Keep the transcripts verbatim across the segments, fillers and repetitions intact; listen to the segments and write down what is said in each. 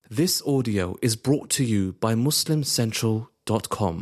This audio is brought to you by Muslim Central dot com.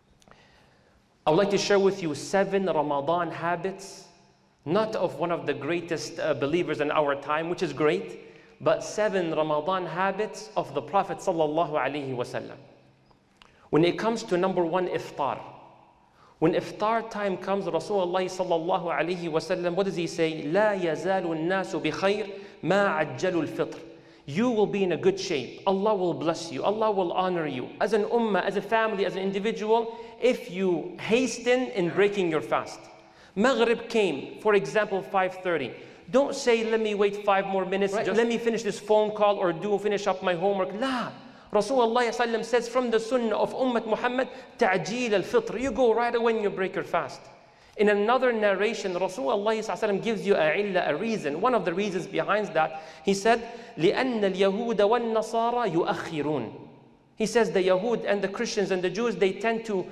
I would like to share with you seven Ramadan habits, not of one of the greatest uh, believers in our time, which is great, but seven Ramadan habits of the Prophet sallallahu alaihi wasallam. When it comes to number one, iftar. When iftar time comes, Rasulullah sallallahu alaihi wasallam, what does he say? لا يزال الناس بخير ما عجلوا الفطر. You will be in a good shape. Allah will bless you. Allah will honor you. As an ummah, as a family, as an individual, if you hasten in breaking your fast. Maghrib came, for example, five thirty. Don't say, let me wait five more minutes, right. Just let me finish this phone call or do finish up my homework. La. Rasulullah sallam says from the sunnah of Ummah Muhammad, ta'jeel al-fitr. You go right away when you break your fast. In another narration, Rasulullah sallam gives you a illa, a reason. One of the reasons behind that, he said, لِأَنَّ الْيَهُودَ وَالنَّصَارَى يُؤَخِّرُونَ. He says the Yahud and the Christians and the Jews, they tend to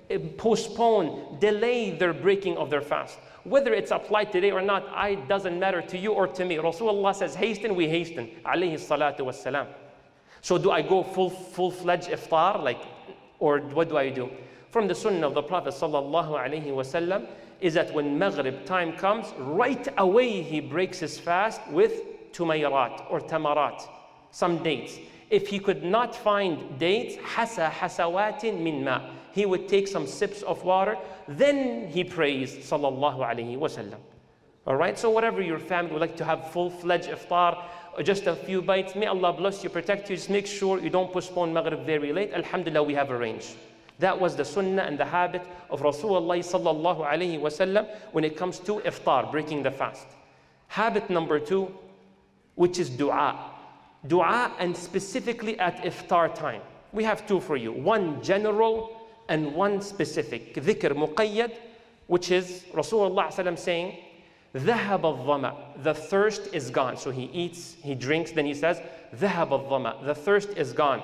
postpone, delay their breaking of their fast. Whether it's applied today or not, it doesn't matter to you or to me. Rasulullah says, hasten, we hasten. Alayhi salatu wassalam. So do I go full, full-fledged iftar, like, or what do I do? From the sunnah of the Prophet sallallahu alaihi wasallam is that when Maghrib time comes, right away he breaks his fast with tumayrat or tamarat, some dates. If he could not find dates, hasa hasawatin min ma, he would take some sips of water, then he prays sallallahu alaihi wasallam. All right, so whatever your family would like to have full-fledged iftar, or just a few bites, may Allah bless you, protect you, just make sure you don't postpone Maghrib very late. Alhamdulillah, we have arranged. That was the sunnah and the habit of Rasulullah sallallahu alaihi wasallam when it comes to iftar, breaking the fast. Habit number two, which is dua. Dua, and specifically at iftar time. We have two for you, one general and one specific. Dhikr muqayyad, which is Rasulullah sallam saying, ذهب الظمأ, the thirst is gone. So he eats, he drinks, then he says, ذهب الظمأ, the thirst is gone.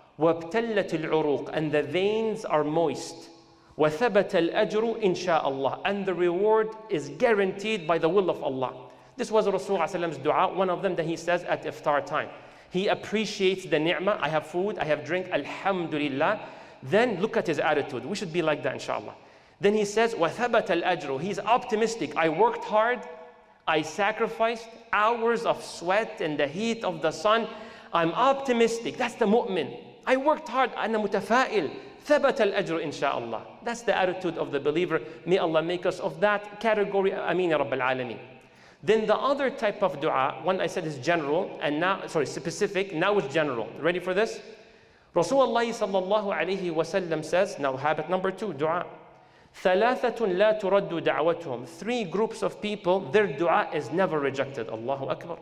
وابتلت العروق, and the veins are moist. وثبت الأجر إن شاء الله, and the reward is guaranteed by the will of Allah. This was Rasulullah's dua, one of them that he says at iftar time. He appreciates the ni'mah, I have food, I have drink, alhamdulillah. Then look at his attitude. We should be like that, inshallah. Then he says, وَثَبَتَ الْأَجْرُ. He's optimistic. I worked hard. I sacrificed hours of sweat in the heat of the sun. I'm optimistic. That's the mu'min. I worked hard. أنا متفائل. ثَبَتَ الْأَجْرُ إِنْ شاء الله. That's the attitude of the believer. May Allah make us of that category. Ameen ya Rabbil Alameen. Then the other type of dua, one I said is general, and now, sorry, specific. Now it's general. Ready for this? Rasulullah sallallahu alayhi wa sallam says, now habit number two, dua. ثَلَاثَةٌ لَا تُرَدُّ دَعْوَتُهُم. Three groups of people, their dua is never rejected. Allahu Akbar.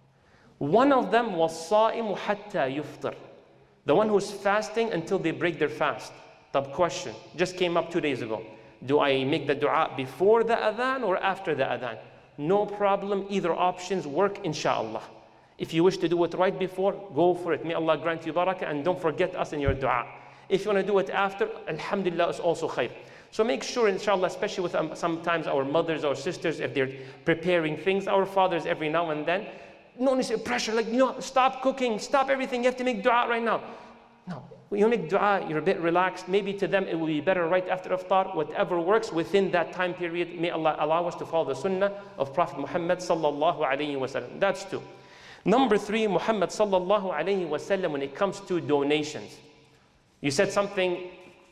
One of them was صَائِمُ حَتَّى يُفْطِرُ. The one who's fasting until they break their fast. The question just came up two days ago. Do I make the dua before the adhan or after the adhan? No problem. Either options work, inshallah. If you wish to do it right before, go for it. May Allah grant you barakah, and don't forget us in your dua. If you want to do it after, alhamdulillah, it's also khair. So make sure, inshallah, especially with um, sometimes our mothers or sisters, if they're preparing things, our fathers every now and then, no need to pressure, like, you know, stop cooking, stop everything, you have to make dua right now. No, when you make dua, you're a bit relaxed. Maybe to them it will be better right after iftar, whatever works within that time period. May Allah allow us to follow the sunnah of Prophet Muhammad sallallahu alayhi wa sallam. That's two. Number three, Muhammad sallallahu alayhi wa sallam, when it comes to donations. You said something,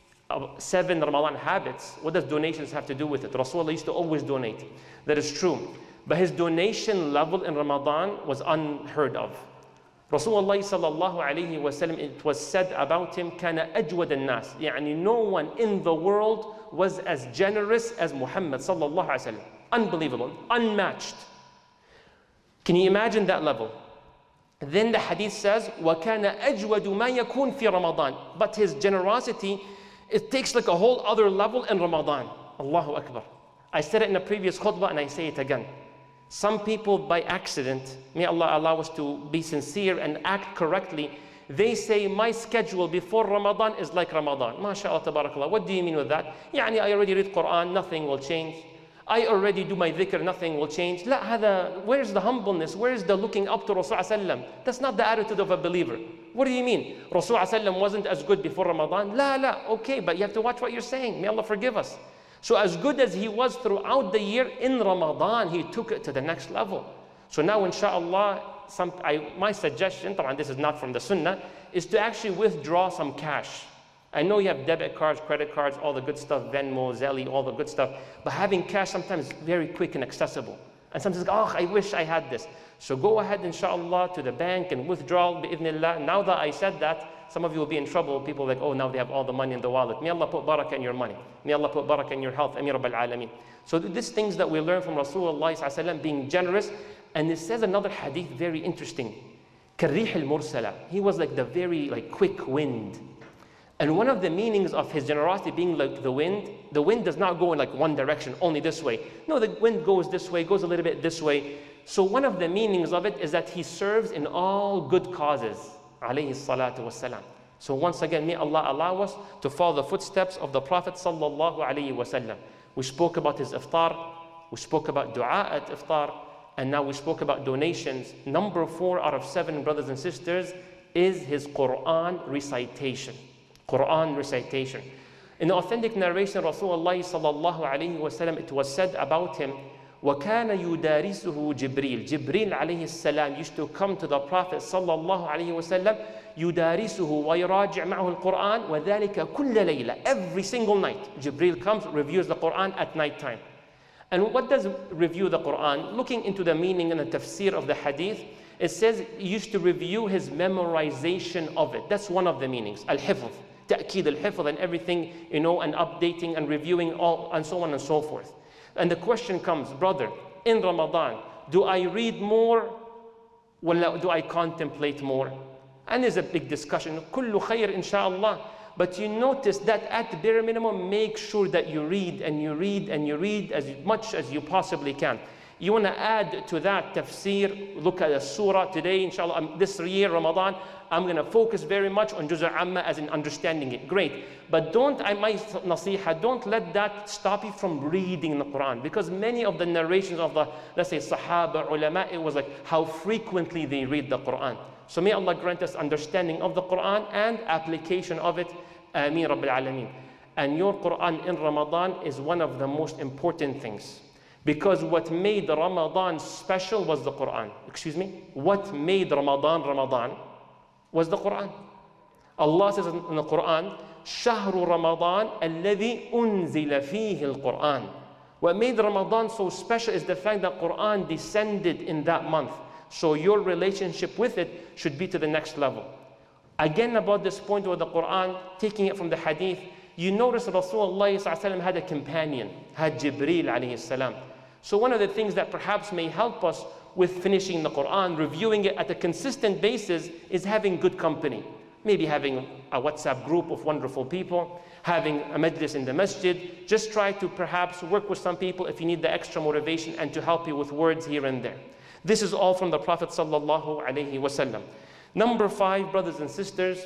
seven Ramadan habits. What does donations have to do with it? Rasulullah used to always donate. That is true. But his donation level in Ramadan was unheard of. Rasulullah sallallahu alayhi wa sallam, it was said about him, كَانَ أَجْوَدَ النَّاسِ. يعني no one in the world was as generous as Muhammad sallallahu alayhi wa sallam. Unbelievable, unmatched. Can you imagine that level? Then the hadith says, وَكَانَ أَجْوَدُ مَا يَكُونْ فِي رَمَضَانِ. But his generosity, it takes like a whole other level in Ramadan. Allahu Akbar. I said it in a previous khutbah and I say it again. Some people by accident, may Allah allow us to be sincere and act correctly, they say my schedule before Ramadan is like Ramadan. MashaAllah, tabarakallah. What do you mean with that? Yani I already read Quran, nothing will change. I already do my dhikr, nothing will change. لا, هذا, where's the humbleness? Where's the looking up to Rasulullah sallam? That's not the attitude of a believer. What do you mean? Rasulullah wasn't as good before Ramadan? La, la, okay, but you have to watch what you're saying. May Allah forgive us. So as good as he was throughout the year, in Ramadan, he took it to the next level. So now, inshallah, some, I, my suggestion, and this is not from the Sunnah, is to actually withdraw some cash. I know you have debit cards, credit cards, all the good stuff, Venmo, Zelle, all the good stuff, but having cash sometimes is very quick and accessible. And sometimes, oh, I wish I had this. So go ahead, inshallah, to the bank and withdraw, bi'idhnillah. Now that I said that, some of you will be in trouble. People are like, oh, now they have all the money in the wallet. May Allah put barakah in your money. May Allah put barakah in your health. Amir Rabbil Alameen. So these things that we learn from Rasulullah sallallahu alaihi wasallam, being generous. And it says another hadith, very interesting. Karrih al-mursala. He was like the very like quick wind. And one of the meanings of his generosity being like the wind, the wind does not go in like one direction, only this way. No, the wind goes this way, goes a little bit this way. So one of the meanings of it is that he serves in all good causes. Alayhi salatu wassalam. So once again, may Allah allow us to follow the footsteps of the Prophet sallallahu alayhi wasallam. We spoke about his iftar, we spoke about dua at iftar, and now we spoke about donations. Number four out of seven, brothers and sisters, is his Quran recitation. Quran recitation. In the authentic narration, Rasulullah sallallahu alayhi wasallam, it was said about him, وَكَانَ يُدَارِسُهُ جِبْرِيل. Jibreel alayhi salam used to come to the Prophet sallallahu alayhi wasallam, يُدَارِسُهُ وَيُرَاجِعْ مَعَهُ الْقُرْآنِ وَذَلِكَ كُلَّ لَيْلَةٍ. Every single night, Jibreel comes, reviews the Quran at night time. And what does review the Quran? Looking into the meaning and the tafsir of the hadith, it says he used to review his memorization of it. That's one of the meanings. Al-hifz, ta'keed al-hifz, and everything, you know, and updating and reviewing all, and so on and so forth. And the question comes, brother, in Ramadan, do I read more or do I contemplate more? And there's a big discussion. Kullu khair, inshallah. But you notice that at the bare minimum, make sure that you read and you read and you read as much as you possibly can. You want to add to that tafsir, look at a surah today, inshallah, this year, Ramadan, I'm going to focus very much on Juz' Amma as in understanding it. Great. But don't, I my nasiha, don't let that stop you from reading the Quran. Because many of the narrations of the, let's say, Sahaba, ulama, it was like how frequently they read the Quran. So may Allah grant us understanding of the Quran and application of it. Ameen Rabbil Alameen. And your Quran in Ramadan is one of the most important things. Because what made Ramadan special was the Quran. Excuse me? What made Ramadan Ramadan was the Quran. Allah says in the Quran, شهر رمضان الذي أنزل فيه القرآن. What made Ramadan so special is the fact that Quran descended in that month. So your relationship with it should be to the next level. Again, about this point with the Quran, taking it from the hadith, you notice that Rasulullah had a companion, had Jibreel alayhi salam. So one of the things that perhaps may help us with finishing the Quran, reviewing it at a consistent basis, is having good company. Maybe having a WhatsApp group of wonderful people, having a majlis in the masjid. Just try to perhaps work with some people if you need the extra motivation and to help you with words here and there. This is all from the Prophet sallallahu alaihi wasallam. Number five, brothers and sisters,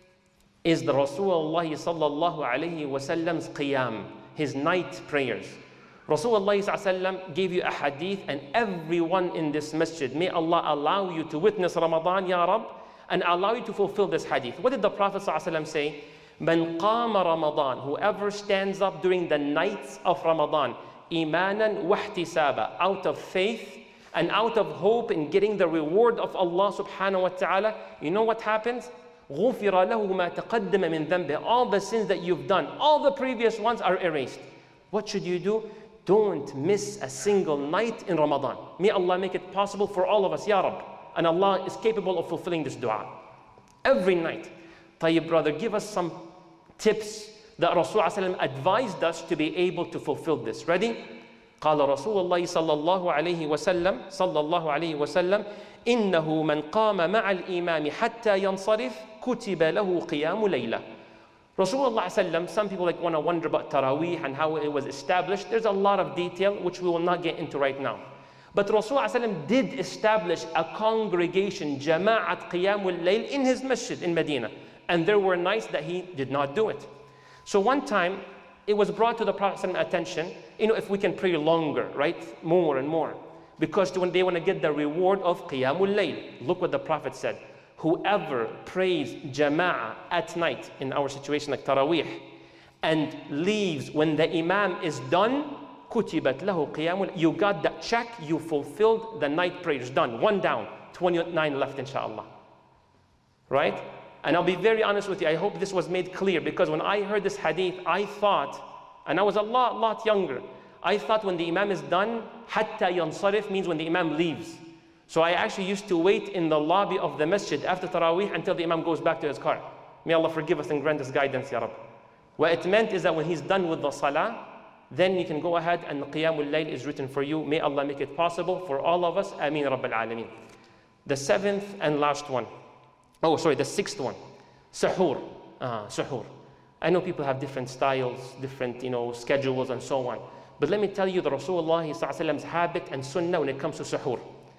is the Rasulullah sallallahu alaihi wasallam's qiyam, his night prayers. Rasulullah sallallahu alaihi wasallam gave you a hadith, and everyone in this masjid, may Allah allow you to witness Ramadan, Ya Rab, and allow you to fulfill this hadith. What did the Prophet sallallahu alaihi wasallam say? Man qama Ramadan, whoever stands up during the nights of Ramadan, imanan wahtisaba, out of faith and out of hope in getting the reward of Allah subhanahu wa ta'ala, you know what happens? غُفِرَ لَهُ مَا تَقَدَّمَ مِنْ ذَنْبِهِ. All the sins that you've done, all the previous ones are erased. What should you do? Don't miss a single night in Ramadan. May Allah make it possible for all of us, Ya Rab. And Allah is capable of fulfilling this dua. Every night. Tayyib, brother, give us some tips that Rasulullah advised us to be able to fulfill this. Ready? قال رسول الله صلى الله عليه وسلم صلى الله عليه وسلم إنه من قام مع الإمام حتى ينصرف كتب له قيام ليلة. Rasulullah sallam, some people like want to wonder about Taraweeh and how it was established. There's a lot of detail which we will not get into right now. But Rasulullah sallam did establish a congregation, Jama'at Qiyamul Layl, in his masjid in Medina. And there were nights that he did not do it. So one time, it was brought to the Prophet's attention, you know, if we can pray longer, right? More and more. Because when they want to get the reward of Qiyamul Layl. Look what the Prophet said. whoever prays jama'ah at night, in our situation like Taraweeh, and leaves when the Imam is done, كُتِبَتْ لَهُ قِيَامٌ. You got that check, you fulfilled the night prayers, done, one down, twenty-nine left inshallah. Right? And I'll be very honest with you, I hope this was made clear, because when I heard this hadith, I thought, and I was a lot, lot younger, I thought when the Imam is done, hatta yansarif means when the Imam leaves. So I actually used to wait in the lobby of the masjid after Taraweeh until the Imam goes back to his car. May Allah forgive us and grant us guidance, Ya Rabb. What it meant is that when he's done with the salah, then you can go ahead and Qiyamul Layl is written for you. May Allah make it possible for all of us. Ameen Rabbil Alameen. The seventh and last one. Oh, sorry, the sixth one. Suhoor. Uh, suhoor. I know people have different styles, different you know, schedules and so on. But let me tell you the Rasulullah's habit and sunnah when it comes to suhoor.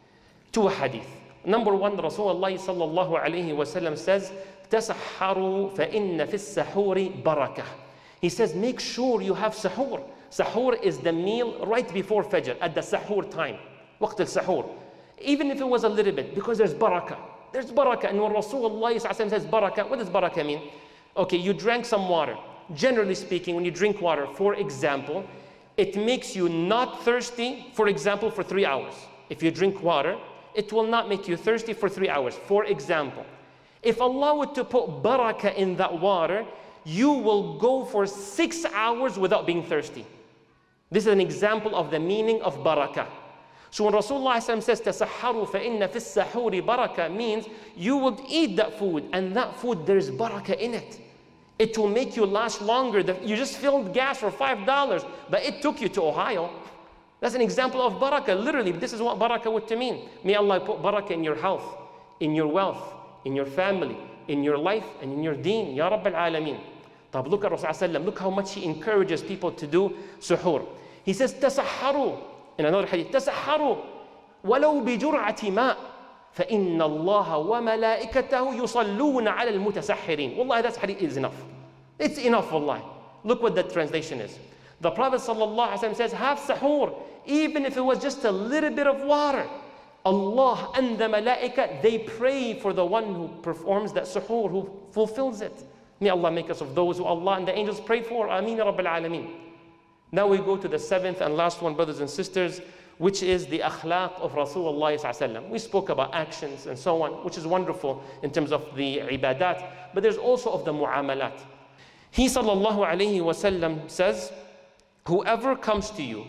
Two hadith. Number one, Rasulullah sallallahu alayhi wa sallam says, تَسَحَّرُوا فَإِنَّ فِي السَّحُورِ بَرَكَةً. He says, make sure you have suhoor. Suhoor is the meal right before Fajr, at the suhoor time. Waqt al-suhoor. Even if it was a little bit, because there's barakah. There's barakah. And when Rasulullah says barakah, what does barakah mean? Okay, you drank some water. Generally speaking, when you drink water, for example, it makes you not thirsty, for example, for three hours. If you drink water, it will not make you thirsty for three hours. For example, if Allah were to put barakah in that water, you will go for six hours without being thirsty. This is an example of the meaning of barakah. So when Rasulullah says, تَسَحَّرُوا فَإِنَّ فِي السَّحُورِ بَرَكَةً, means you will eat that food, and that food, there's barakah in it. It will make you last longer. You just filled gas for five dollars, but it took you to Ohio. That's an example of barakah. Literally, this is what barakah would to mean. May Allah put barakah in your health, in your wealth, in your family, in your life, and in your deen. Ya Rabb al-Alameen. But look at Rasulullah, look how much he encourages people to do suhoor. He says, تَسَحَّرُوا. In another hadith, تَسَحَّرُوا وَلَوْ بِجُرْعَةِ مَاءٍ فَإِنَّ اللَّهَ وَمَلَائِكَتَهُ يُصَلُّونَ عَلَى الْمُتَسَحِّرِينَ. Wallahi, that hadith is enough. It's enough, wallahi. Look what the translation is. The Prophet ﷺ says, have suhoor, even if it was just a little bit of water. Allah and the malaika, they pray for the one who performs that suhoor, who fulfills it. May Allah make us of those who Allah and the angels pray for. Ameen Rabbil Alameen. Now we go to the seventh and last one, brothers and sisters, which is the akhlaq of Rasulullah sallallahu alaihi wasallam. We spoke about actions and so on, which is wonderful in terms of the ibadat, but there's also of the muamalat. He sallallahu alayhi wasallam says, whoever comes to you,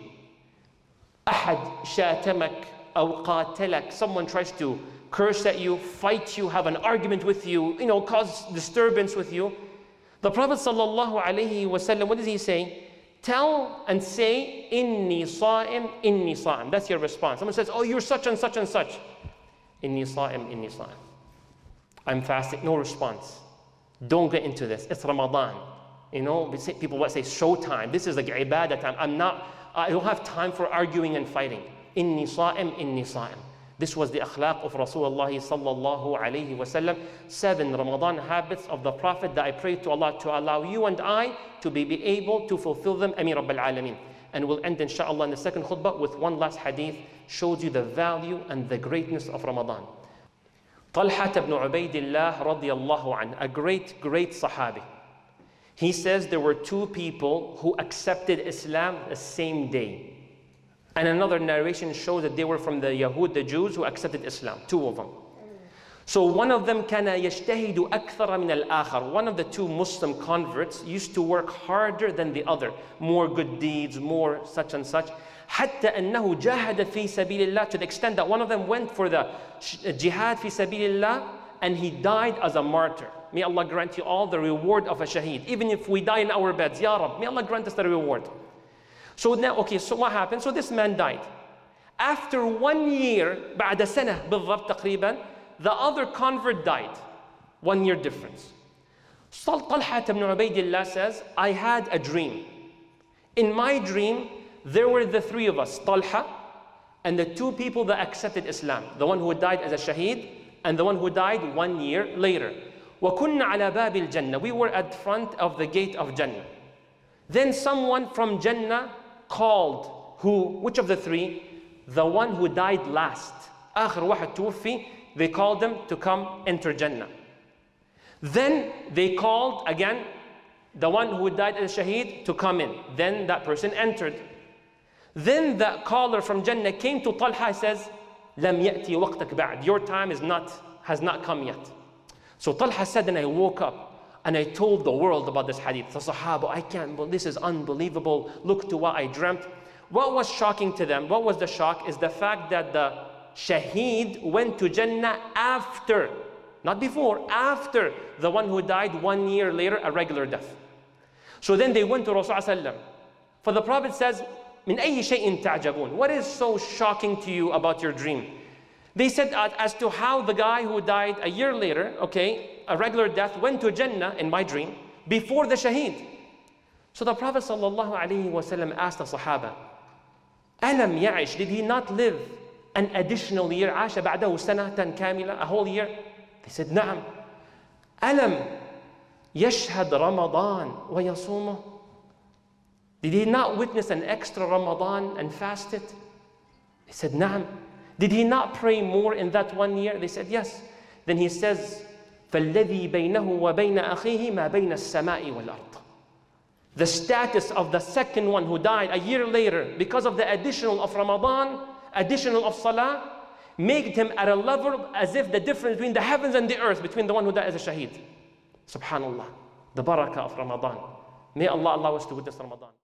ahad shatamak aw qatalak, someone tries to curse at you, fight you, have an argument with you, you know, cause disturbance with you. The Prophet sallallahu alayhi wasallam, what does he say? Tell and say, inni sa'im, inni sa'im. That's your response. Someone says, oh, you're such and such and such. Inni sa'im, inni sa'im. I'm fasting. No response. Don't get into this. It's Ramadan. You know, people what say showtime. This is like ibadah time. I'm not, I don't have time for arguing and fighting. Inni sa'im, inni sa'im. This was the akhlaq of Rasulullah sallallahu alayhi wasallam. Seven Ramadan habits of the Prophet that I pray to Allah to allow you and I to be, be able to fulfill them. Ameen Rabbil Alameen. And we'll end inshallah in the second khutbah with one last hadith, shows you the value and the greatness of Ramadan. Talha ibn Ubaidillah radiyallahu anhu, a great, great Sahabi. He says there were two people who accepted Islam the same day. And another narration shows that they were from the Yahud, the Jews who accepted Islam, two of them. So one of them كان يجتهد أكثر من الآخر. One of the two Muslim converts used to work harder than the other, more good deeds, more such and such. حتى أنه جاهد في سبيل الله, to the extent that one of them went for the jihad في سبيل الله and he died as a martyr. May Allah grant you all the reward of a shaheed. Even if we die in our beds, Ya Rab, may Allah grant us the reward. So now, okay, so what happened? So this man died. After one year, بعد سنة بالضبط تقريبا, the other convert died. One year difference. Talha ibn Ubaidillah says, I had a dream. In my dream, there were the three of us, Talha, and the two people that accepted Islam. The one who died as a shaheed, and the one who died one year later. وَكُنَّ عَلَى بَابِ الْجَنَّةِ. We were at front of the gate of Jannah. Then someone from Jannah called, who, which of the three? The one who died last. آخر واحد توفي they called them to come enter Jannah. Then they called again the one who died as a shaheed to come in. Then that person entered. Then the caller from Jannah came to Talha and says, لم يأتي وقتك بعد. Your time is not, has not come yet. So Talha said, and I woke up and I told the world about this hadith. The Sahaba, I can't believe, this is unbelievable. Look to what I dreamt. What was shocking to them, what was the shock, is the fact that the shaheed went to Jannah after, not before, after the one who died one year later, a regular death. So then they went to Rasulullah. For the Prophet says, من أي شيء تعجبون? What is so shocking to you about your dream? They said uh, as to how the guy who died a year later, okay, a regular death, went to Jannah in my dream before the shaheed. So the Prophet sallallahu alaihi wasallam asked the Sahaba, ألم يعش? Did he not live an additional year? عاش بعده سنة كاملة, a whole year? They said, نعم. ألم يشهد رمضان ويصومه? Did he not witness an extra Ramadan and fast it? They said, نعم. Did he not pray more in that one year? They said, yes. Then he says, فَالَّذِي بَيْنَهُ وَبَيْنَ أَخِيهِ مَا بَيْنَ السَّمَاءِ وَالْأَرْضِ. The status of the second one who died a year later, because of the additional of Ramadan, additional of Salah, made him at a level as if the difference between the heavens and the earth, between the one who died as a shaheed. Subhanallah. The barakah of Ramadan. May Allah allow us to witness Ramadan.